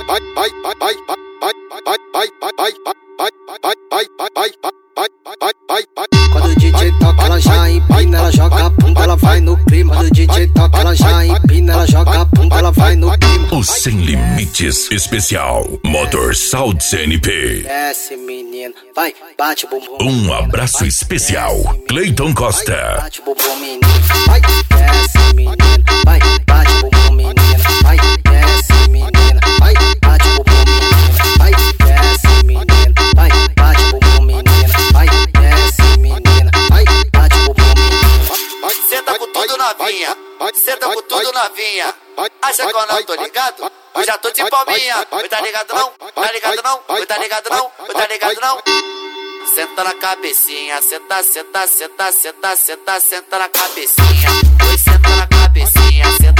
Quando o DJ toca, ela já empina, ela joga a bunda, ela vai no clima. Quando o DJ toca, ela já empina, ela joga a bunda, ela vai no clima. O Sem Limites Especial Motor Sound CNP. Desce, menina, vai, bate bumbum. Um abraço especial, Cleiton Costa. Bate bumbum, menina, vai, desce, menina, vai, bate bumbum, menina, vai, desce, menina, vai, bate bumbum, menina, vai, desce, menina, vai, bate bumbum, menina, vai, desce, menina, vai, bate bumbum, menina. Senta com tudo novinha, senta com tudo novinha. Acha que eu não tô ligado? Eu já tô de palminha. Oi, tá ligado não? Tá ligado não? Oi, tá ligado não? Oi, tá ligado não? Senta na cabecinha, senta, senta, senta, senta, senta, senta na cabecinha. Oi, senta na cabecinha, senta.